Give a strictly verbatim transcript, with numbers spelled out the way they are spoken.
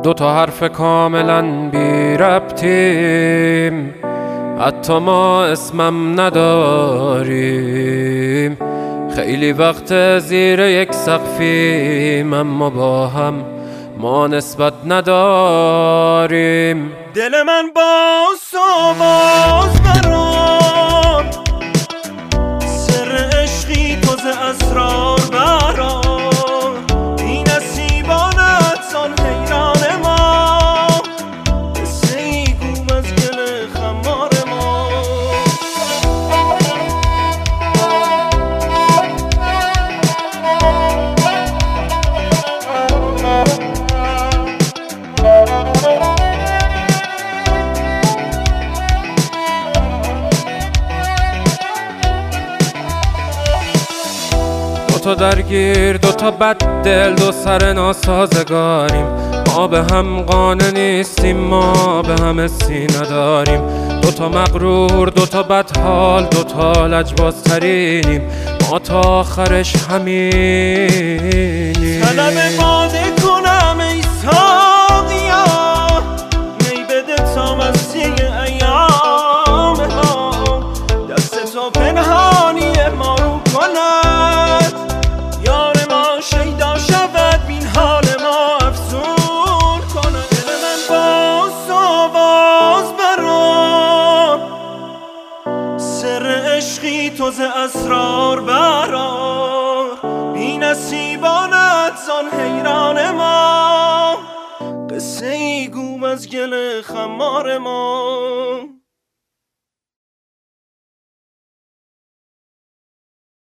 دو تا حرف کاملا بی ربطیم، حتی ما اسمم نداریم. خیلی وقت زیر یک سقفیم، اما با هم ما نسبت نداریم. دل من باز و باز برام، سر عشقی تو ز اسرار برام. این نصیبانت زان حیران ما، قصه ای گو از گل خمار ما. دو تا درگیر، دو تا بد دل، دو سر ناسازگاریم. ما به هم قانع نیستیم، ما به هم حسی نداریم. دو تا مغرور، دو تا بدحال، دو تا لجبازترینیم. ما تا آخرش همینیم. طلب باده کنم ای ساقیا، می بده تا مستی ایام ها. دست تو پنهانی ما رو کند، یار ما شیدا شود بین حال ما افزون کند. دل من باز و باز برام، سر عشقی تو ز اسرار برار. بی نصیبانت زان حیران ما، قصه ای گو از گل خمار ما.